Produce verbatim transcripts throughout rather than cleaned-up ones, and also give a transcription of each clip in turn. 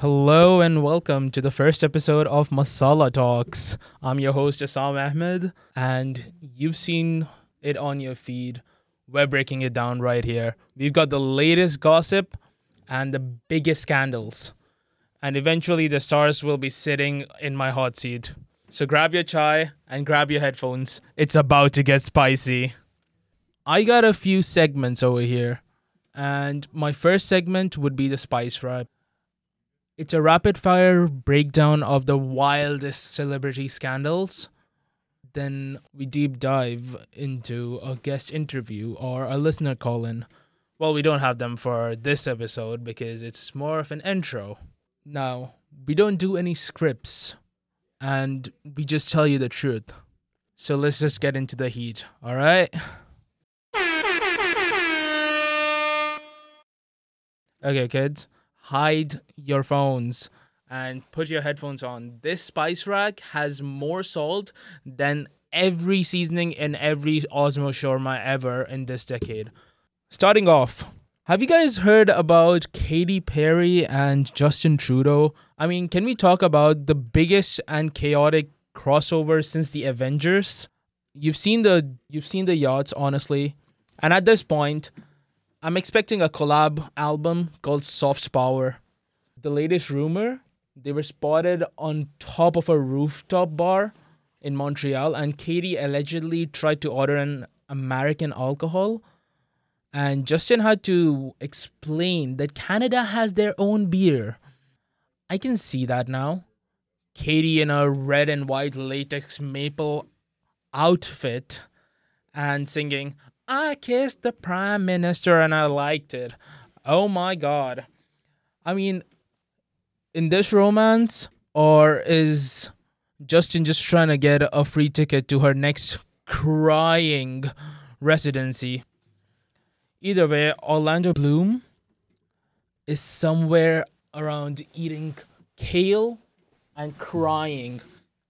Hello and welcome to the first episode of Masala Talks. I'm your host Assam Ahmed, and you've seen it on your feed. We're breaking it down right here. We've got the latest gossip and the biggest scandals. And eventually the stars will be sitting in my hot seat. So grab your chai and grab your headphones. It's about to get spicy. I got a few segments over here. And my first segment would be the Spice Rap. It's a rapid fire breakdown of the wildest celebrity scandals. Then we deep dive into a guest interview or a listener call in. Well, we don't have them for this episode because it's more of an intro. Now, we don't do any scripts and we just tell you the truth. So let's just get into the heat, alright? Okay, kids. Hide your phones and put your headphones on. This spice rack has more salt than every seasoning in every Osmo shawarma ever in this decade. Starting off, have you guys heard about Katy Perry and Justin Trudeau? I mean, can we talk about the biggest and chaotic crossover since the Avengers? You've seen the you've seen the yachts, honestly, and at this point, I'm expecting a collab album called Soft Power. The latest rumor, they were spotted on top of a rooftop bar in Montreal, and Katy allegedly tried to order an American alcohol. And Justin had to explain that Canada has their own beer. I can see that now. Katy in a red and white latex maple outfit and singing, I kissed the Prime Minister and I liked it. Oh my God. I mean, in this romance, or is Justin just trying to get a free ticket to her next crying residency? Either way, Orlando Bloom is somewhere around eating kale and crying.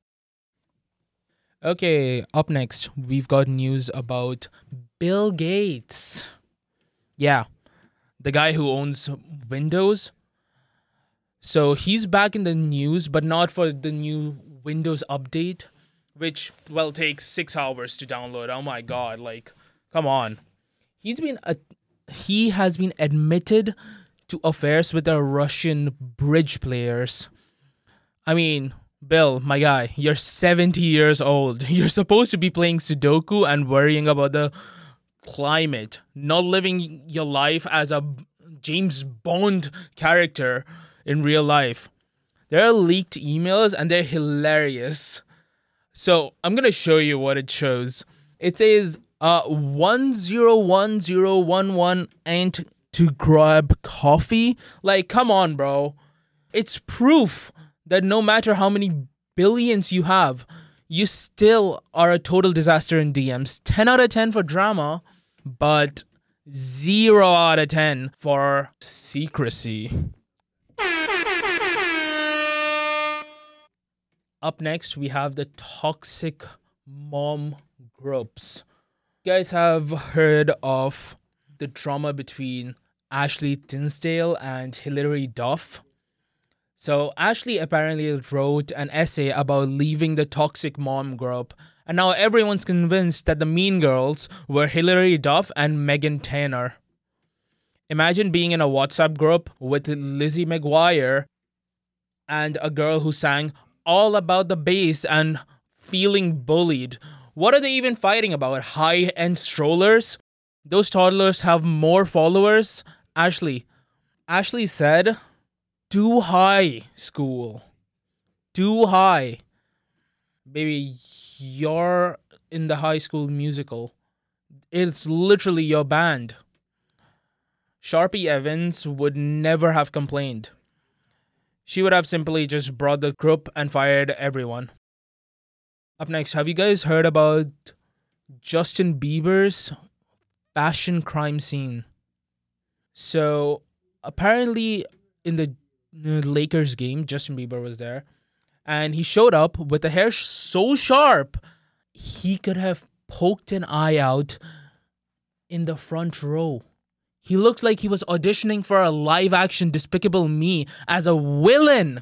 Okay, up next, we've got news about Bill Gates. Yeah, the guy who owns Windows. So he's back in the news, but not for the new Windows update, which, well, takes six hours to download. Oh my God, like, come on. He's been a, he has been admitted to affairs with the Russian bridge players. I mean, Bill, my guy, you're seventy years old. You're supposed to be playing Sudoku and worrying about the climate, not living your life as a James Bond character in real life. There are leaked emails and they're hilarious. So I'm going to show you what it shows. It says, uh, one zero one zero one one ain't to grab coffee. Like, come on, bro. It's proof that no matter how many billions you have, you still are a total disaster in D Ms. ten out of ten for drama, but zero out of ten for secrecy. Up next, we have the toxic mom groups. You guys have heard of the drama between Ashley Tisdale and Hilary Duff. So Ashley apparently wrote an essay about leaving the toxic mom group, and now everyone's convinced that the mean girls were Hilary Duff and Megan Tanner. Imagine being in a WhatsApp group with Lizzie McGuire and a girl who sang all about the bass and feeling bullied. What are they even fighting about? High-end strollers? Those toddlers have more followers? Ashley. Ashley said, too high, school. Too high. Baby, you're in the High School Musical. It's literally your band. Sharpie Evans would never have complained. She would have simply just brought the group and fired everyone. Up next, have you guys heard about Justin Bieber's fashion crime scene? So, apparently in the Lakers game, Justin Bieber was there, and he showed up with the hair so sharp, he could have poked an eye out in the front row. He looked like he was auditioning for a live-action Despicable Me as a villain.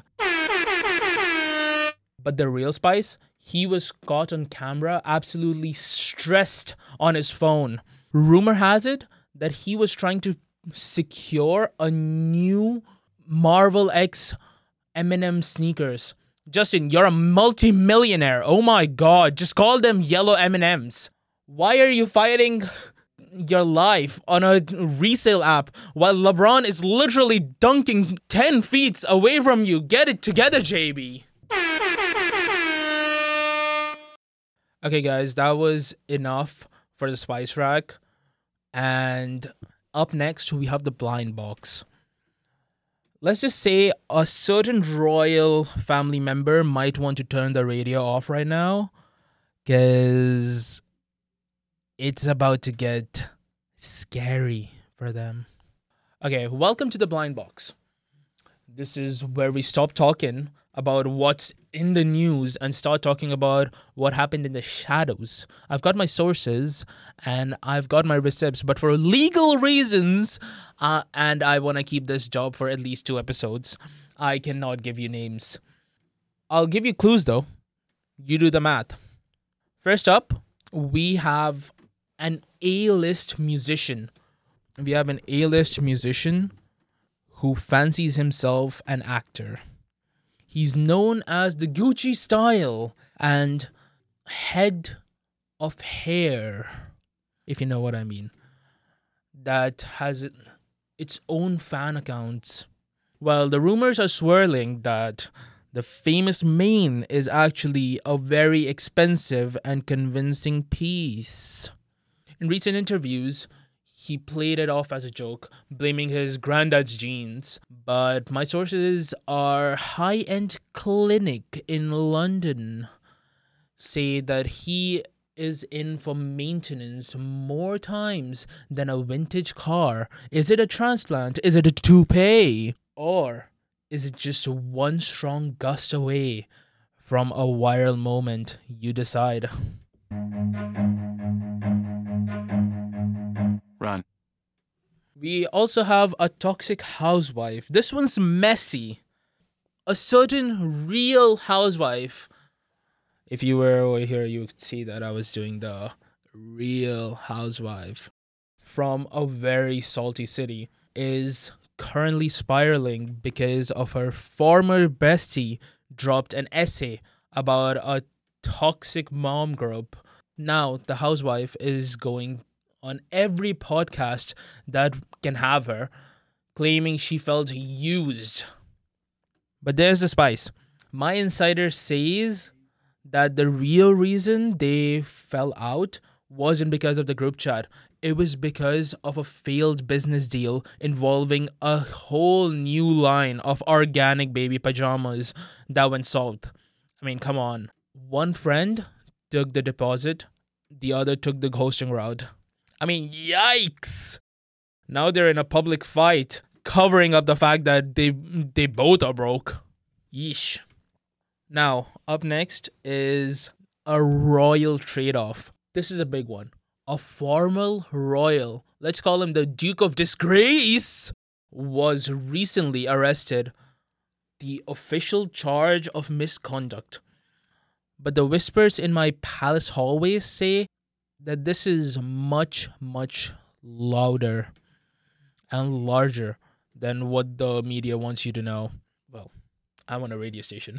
But the real Spice, he was caught on camera absolutely stressed on his phone. Rumor has it that he was trying to secure a new Marvel X Eminem sneakers. Justin, you're a multi-millionaire. Oh my god, just call them yellow M and M's. Why are you fighting your life on a resale app while LeBron is literally dunking ten feet away from you? Get it together, J B. Okay, guys, that was enough for the Spice Rack. And up next, we have the blind box. Let's just say a certain royal family member might want to turn the radio off right now because it's about to get scary for them. Okay, welcome to the blind box. This is where we stop talking about what's in the news and start talking about what happened in the shadows. I've got my sources and I've got my receipts, but for legal reasons, uh, and I want to keep this job for at least two episodes, I cannot give you names. I'll give you clues though. You do the math. First up, we have an A-list musician. We have an A-list musician who fancies himself an actor. He's known as the Gucci style and head of hair, if you know what I mean, that has its own fan accounts. Well, the rumors are swirling that the famous mane is actually a very expensive and convincing piece. In recent interviews, he played it off as a joke, blaming his granddad's genes. But my sources are high-end clinic in London say that he is in for maintenance more times than a vintage car. Is it a transplant? Is it a toupee? Or is it just one strong gust away from a viral moment? You decide. Run. We also have a toxic housewife. This one's messy. A certain real housewife. If you were over here, you would see that I was doing the real housewife from a very salty city is currently spiraling because of her former bestie dropped an essay about a toxic mom group. Now the housewife is going on every podcast that can have her, claiming she felt used. But there's the spice. My insider says that the real reason they fell out wasn't because of the group chat. It was because of a failed business deal involving a whole new line of organic baby pajamas that went south. I mean, come on. One friend took the deposit, the other took the hosting route. I mean, yikes! Now they're in a public fight, covering up the fact that they they both are broke. Yeesh. Now, up next is a royal trade-off. This is a big one. A formal royal, let's call him the Duke of Disgrace, was recently arrested. The official charge of misconduct. But the whispers in my palace hallways say that this is much, much louder and larger than what the media wants you to know. Well, I'm on a radio station.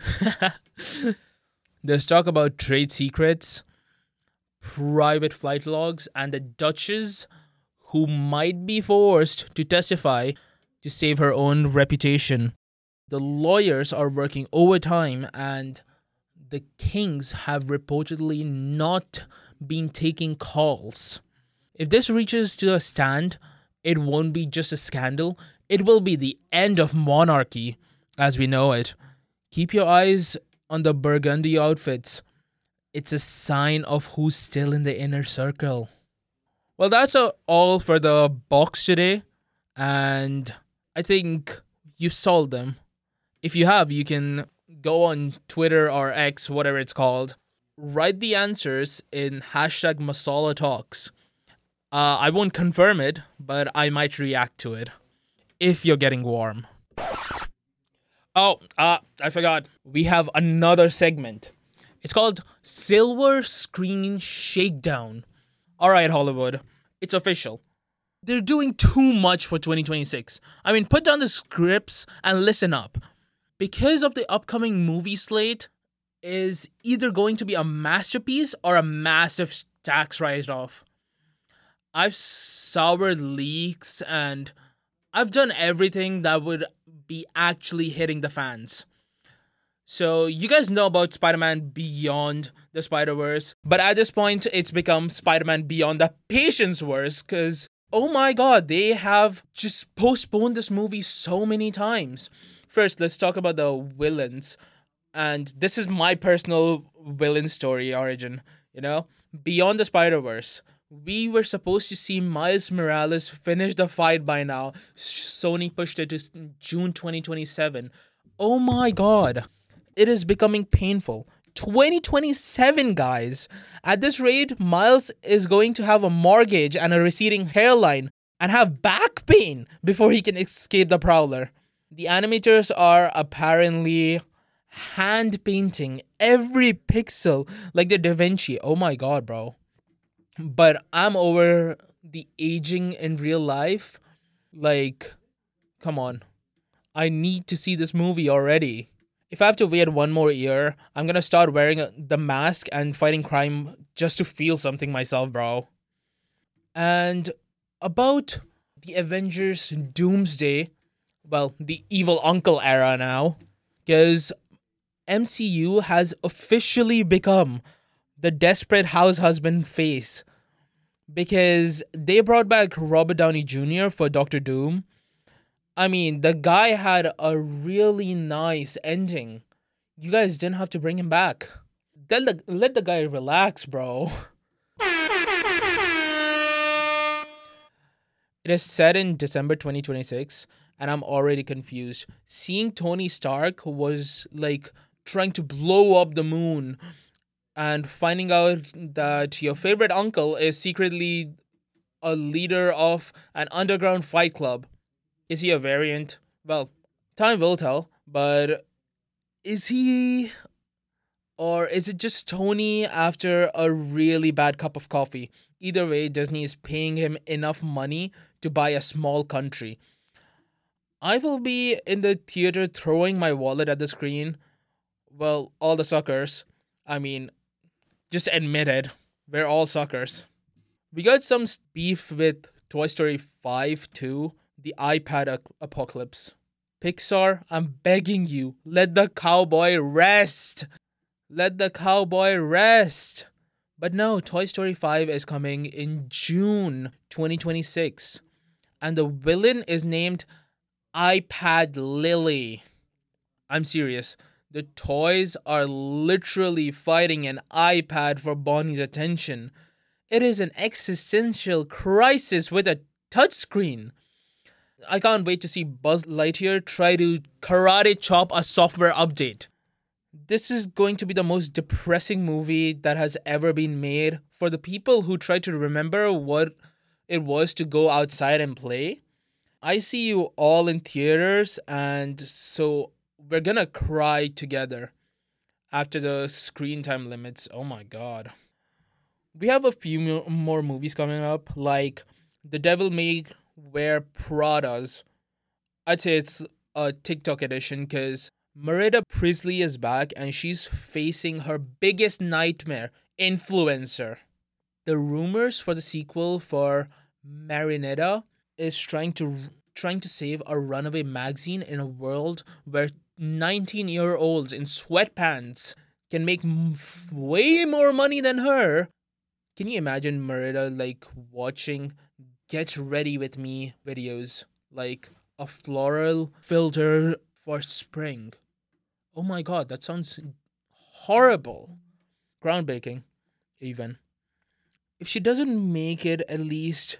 There's talk about trade secrets, private flight logs, and the Duchess, who might be forced to testify to save her own reputation. The lawyers are working overtime, and the kings have reportedly not been taking calls. If this reaches to a stand, it won't be just a scandal. It will be the end of monarchy as we know it. Keep your eyes on the burgundy outfits. It's a sign of who's still in the inner circle. Well, that's uh, all for the box today. And I think you solved them. If you have, you can go on Twitter or X, whatever it's called. Write the answers in hashtag Masala Talks. Uh, I won't confirm it, but I might react to it if you're getting warm. Oh, uh, I forgot. We have another segment. It's called Silver Screen Shakedown. All right, Hollywood. It's official. They're doing too much for twenty twenty-six. I mean, put down the scripts and listen up. Because of the upcoming movie slate is either going to be a masterpiece or a massive tax write-off. I've soured leaks and I've done everything that would be actually hitting the fans. So you guys know about Spider-Man Beyond the Spider-Verse, but at this point it's become Spider-Man Beyond the Patience-Verse because oh my god, they have just postponed this movie so many times. First, let's talk about the villains. And this is my personal villain story origin, you know? Beyond the Spider-Verse, we were supposed to see Miles Morales finish the fight by now. Sony pushed it to June twenty twenty-seven. Oh my god. It is becoming painful. twenty twenty-seven, guys. At this rate, Miles is going to have a mortgage and a receding hairline and have back pain before he can escape the Prowler. The animators are apparently hand painting every pixel like they're Da Vinci. Oh my god, bro. But I'm over the aging in real life. Like, come on. I need to see this movie already. If I have to wait one more year, I'm gonna start wearing the mask and fighting crime just to feel something myself, bro. And about the Avengers Doomsday, well, the evil uncle era now, because M C U has officially become the desperate house husband face because they brought back Robert Downey Junior for Doctor Doom. I mean, the guy had a really nice ending. You guys didn't have to bring him back. Let the, let the guy relax, bro. It is set in December twenty twenty-six, and I'm already confused. Seeing Tony Stark was like trying to blow up the moon, and finding out that your favorite uncle is secretly a leader of an underground fight club. Is he a variant? Well, time will tell, but is he, or is it just Tony after a really bad cup of coffee? Either way, Disney is paying him enough money to buy a small country. I will be in the theater throwing my wallet at the screen. Well, all the suckers. I mean, just admit it. We're all suckers. We got some beef with Toy Story five too. The iPad ap- apocalypse. Pixar, I'm begging you, let the cowboy rest. Let the cowboy rest. But no, Toy Story five is coming in June twenty twenty-six. And the villain is named iPad Lily. I'm serious. The toys are literally fighting an iPad for Bonnie's attention. It is an existential crisis with a touchscreen. I can't wait to see Buzz Lightyear try to karate chop a software update. This is going to be the most depressing movie that has ever been made for the people who try to remember what it was to go outside and play. I see you all in theaters, and so we're gonna cry together after the screen time limits. Oh my god. We have a few mo- more movies coming up, like The Devil May Wear Pradas. I'd say it's a TikTok edition because Marita Priestley is back and she's facing her biggest nightmare, influencer. The rumors for the sequel for Marinetta is trying to trying to save a runaway magazine in a world where nineteen-year-olds in sweatpants can make m- way more money than her. Can you imagine Marita like watching Get Ready With Me videos like a floral filter for spring? Oh my god, that sounds horrible. Groundbreaking, even. If she doesn't make it, at least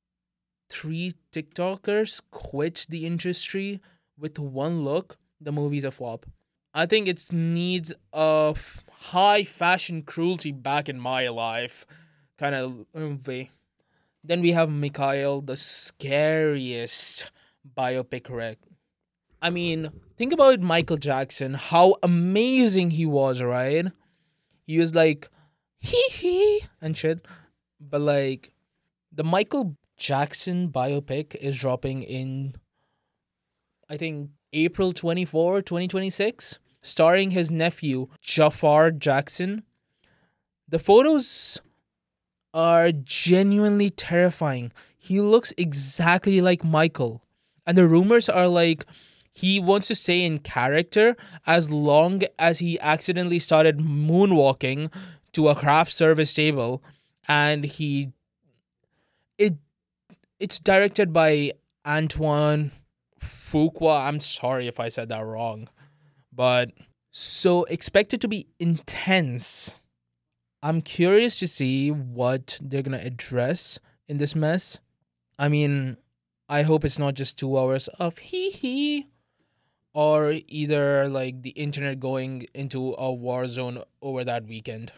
three TikTokers quit the industry with one look, the movie's a flop. I think it needs a high fashion cruelty back in my life kind of way. Then we have Mikhail, the scariest biopic wreck. I mean, think about Michael Jackson, how amazing he was, right? He was like, hee hee, and shit. But like, the Michael Jackson biopic is dropping in, I think, April twenty-fourth, twenty twenty-six, starring his nephew, Jafar Jackson. The photos are genuinely terrifying. He looks exactly like Michael. And the rumors are like he wants to stay in character as long as he accidentally started moonwalking to a craft service table, and he it it's directed by Antoine Fuqua. I'm sorry if I said that wrong. But so expect it to be intense. I'm curious to see what they're gonna address in this mess. I mean, I hope it's not just two hours of hee hee, or either like the internet going into a war zone over that weekend.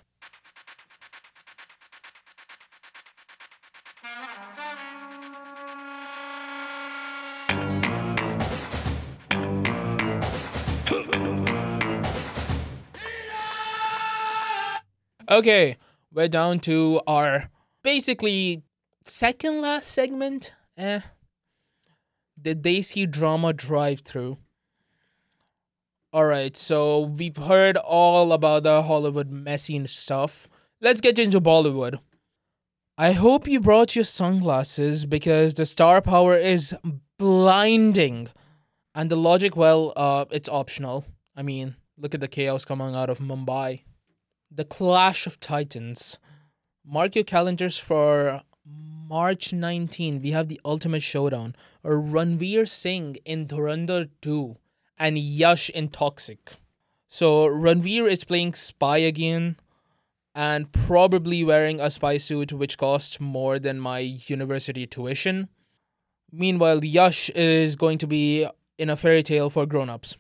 Okay, we're down to our basically second last segment. Eh, the Desi drama drive through. Alright, so we've heard all about the Hollywood messy and stuff. Let's get into Bollywood. I hope you brought your sunglasses because the star power is blinding. And the logic, well, uh, it's optional. I mean, look at the chaos coming out of Mumbai. The Clash of Titans. Mark your calendars for March nineteenth. We have the ultimate showdown. Ranveer Singh in Dhurandhar two and Yash in Toxic. So Ranveer is playing spy again and probably wearing a spy suit which costs more than my university tuition. Meanwhile, Yash is going to be in a fairy tale for grown-ups.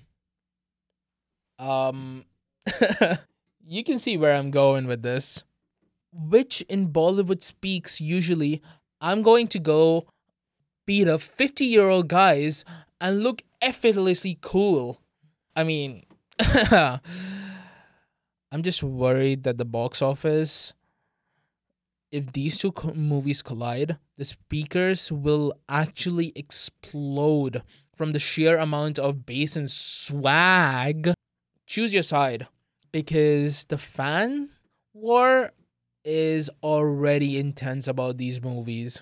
Um you can see where I'm going with this. Which in Bollywood speaks usually, I'm going to go beat up fifty year old guys and look effortlessly cool. I mean, I'm just worried that the box office, if these two co- movies collide, the speakers will actually explode from the sheer amount of bass and swag. Choose your side, because the fan war is already intense about these movies.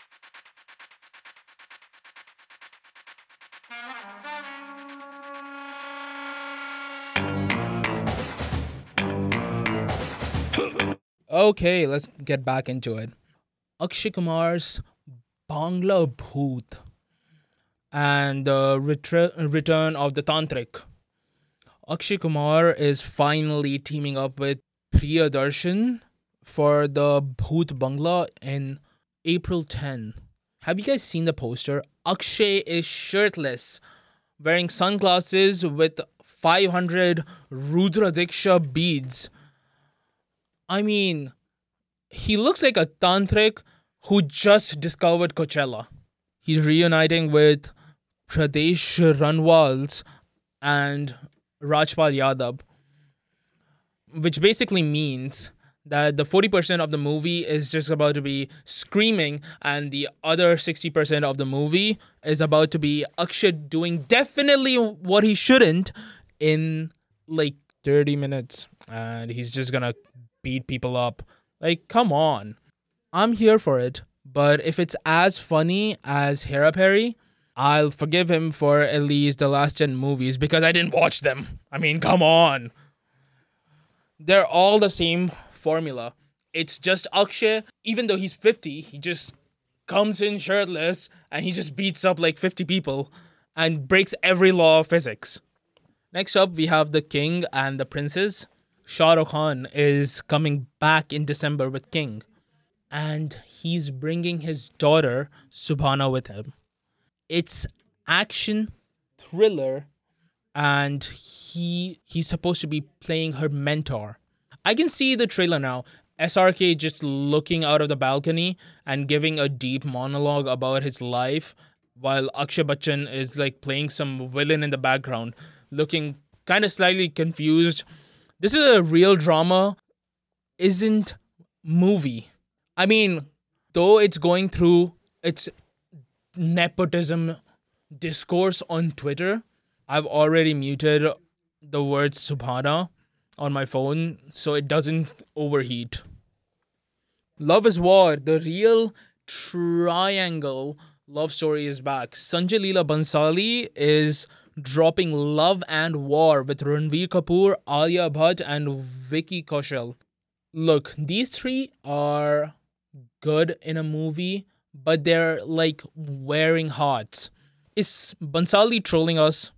Okay, let's get back into it. Akshay Kumar's Bangla Bhoot and the retre- return of the Tantric. Akshay Kumar is finally teaming up with Priyadarshan for the Bhoot Bangla in April tenth. Have you guys seen the poster? Akshay is shirtless, wearing sunglasses with five hundred Rudra Diksha beads. I mean, he looks like a tantric who just discovered Coachella. He's reuniting with Pradesh Ranwals and Rajpal Yadav, which basically means that the forty percent of the movie is just about to be screaming, and the other sixty percent of the movie is about to be Akshay doing definitely what he shouldn't in like thirty minutes, and he's just gonna beat people up. Like, come on. I'm here for it, but if it's as funny as Hera Perry, I'll forgive him for at least the last ten movies because I didn't watch them. I mean, come on. They're all the same formula. It's just Akshay, even though he's fifty, he just comes in shirtless and he just beats up like fifty people and breaks every law of physics. Next up, we have The King and the Princess. Shah Rukh Khan is coming back in December with King, and he's bringing his daughter Subhana with him. It's action, thriller, and he he's supposed to be playing her mentor. I can see the trailer now. S R K just looking out of the balcony and giving a deep monologue about his life, while Akshay Bachchan is like playing some villain in the background, looking kind of slightly confused. This is a real drama, isn't movie. I mean, though it's going through its nepotism discourse on Twitter, I've already muted the word Subhana on my phone so it doesn't overheat. Love is War, the real triangle love story is back. Sanjay Leela Bansali is dropping Love and War with Ranveer Kapoor, Alia Bhatt, and Vicky Kaushal. Look, these three are good in a movie, but they're like wearing hearts. Is Bansali trolling us?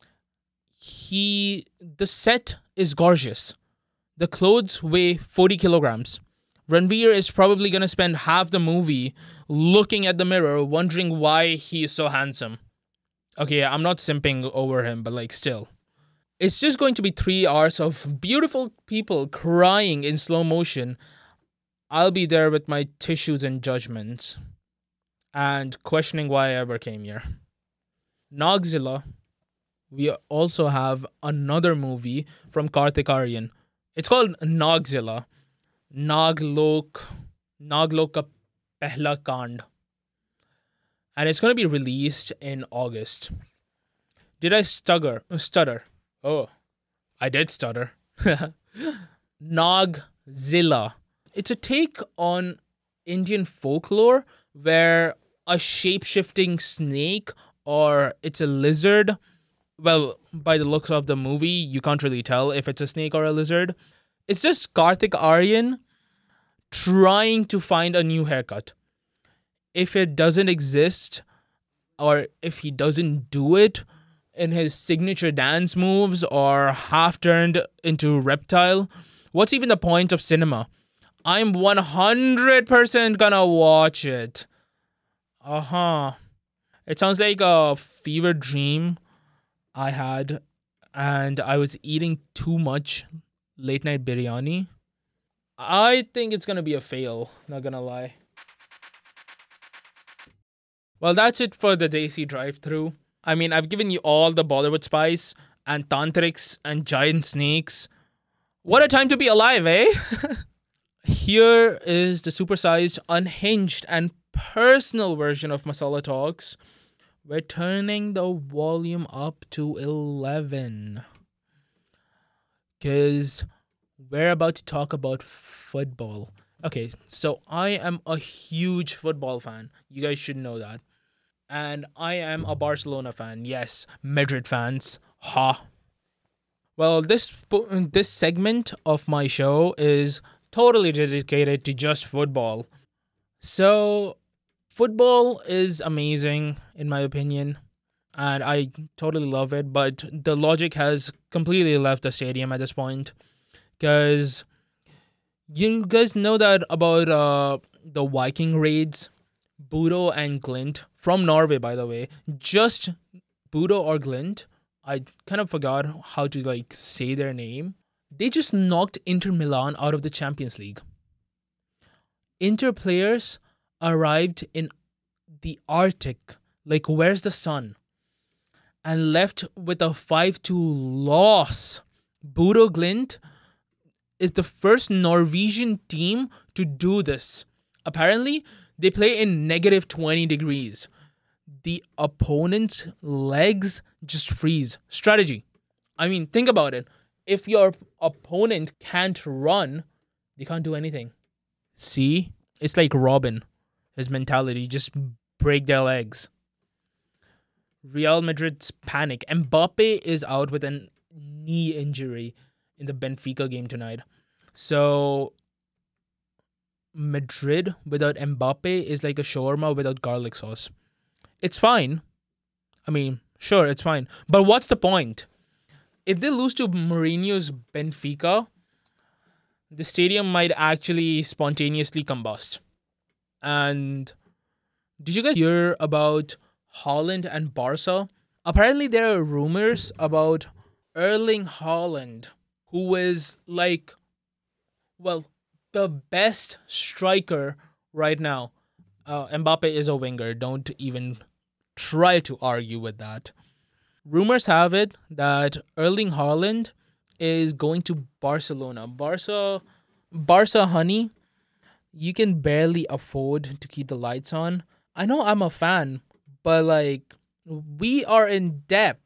He the set is gorgeous. The clothes weigh forty kilograms. Ranveer is probably gonna spend half the movie looking at the mirror, wondering why he is so handsome. Okay, I'm not simping over him, but like still. It's just going to be three hours of beautiful people crying in slow motion. I'll be there with my tissues and judgments and questioning why I ever came here. Nagzilla. We also have another movie from Karthik Aryan. It's called Nagzilla. Naglok. Naglok ka Pehla Kand. And it's going to be released in August. Did I stutter? Stutter. Oh, I did stutter. Nagzilla. It's a take on Indian folklore where a shape-shifting snake, or it's a lizard. Well, by the looks of the movie, you can't really tell if it's a snake or a lizard. It's just Karthik Aryan trying to find a new haircut. If it doesn't exist, or if he doesn't do it in his signature dance moves or half turned into reptile, what's even the point of cinema? I'm one hundred percent gonna watch it. Uh-huh. It sounds like a fever dream I had, and I was eating too much late night biryani. I think it's gonna be a fail, not gonna lie. Well, that's it for the Desi drive-through. I mean, I've given you all the Bollywood spice and tantrics and giant snakes. What a time to be alive, eh? Here is the supersized, unhinged, and personal version of Masala Talks. We're turning the volume up to eleven. Because we're about to talk about football. Okay, so I am a huge football fan. You guys should know that. And I am a Barcelona fan. Yes, Madrid fans. Ha. Well, this this segment of my show is totally dedicated to just football. So, football is amazing, in my opinion, and I totally love it, but the logic has completely left the stadium at this point, because you guys know that about uh, the Viking raids, Budo and Glint, from Norway, by the way, just Budo or Glint, I kind of forgot how to like say their name. They just knocked Inter Milan out of the Champions League. Inter players arrived in the Arctic, like where's the sun, and left with a five two loss. Bodo Glimt is the first Norwegian team to do this. Apparently, they play in negative twenty degrees. The opponent's legs just freeze. Strategy. I mean, think about it. If your opponent can't run, they can't do anything. See? It's like Robin. His mentality, just break their legs. Real Madrid's panic. Mbappe is out with a knee injury in the Benfica game tonight. So, Madrid without Mbappe is like a shawarma without garlic sauce. It's fine. I mean, sure, it's fine. But what's the point? If they lose to Mourinho's Benfica, the stadium might actually spontaneously combust. And did you guys hear about Haaland and Barca? Apparently, there are rumors about Erling Haaland, who is like, well, the best striker right now. Uh, Mbappe is a winger. Don't even try to argue with that. Rumors have it that Erling Haaland is going to Barcelona. Barca, Barca, honey, you can barely afford to keep the lights on. I know I'm a fan, but like we are in debt.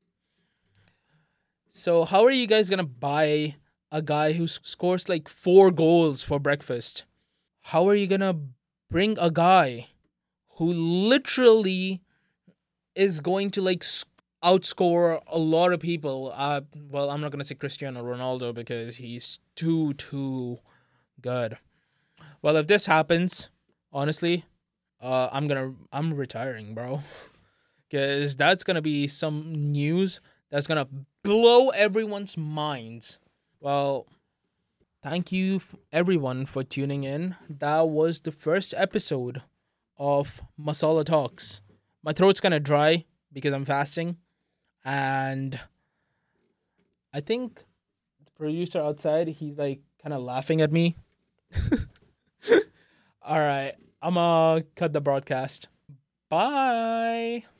So how are you guys gonna buy a guy who s- scores like four goals for breakfast? How are you gonna bring a guy who literally is going to like s- outscore a lot of people? Uh, well, I'm not gonna say Cristiano Ronaldo because he's too too good. Well, if this happens, honestly, uh, I'm gonna I'm retiring, bro, because that's gonna be some news that's gonna blow everyone's minds. Well, thank you f- everyone for tuning in. That was the first episode of Masala Talks. My throat's gonna dry because I'm fasting, and I think the producer outside he's like kind of laughing at me. All right, I'm gonna cut the broadcast. Bye.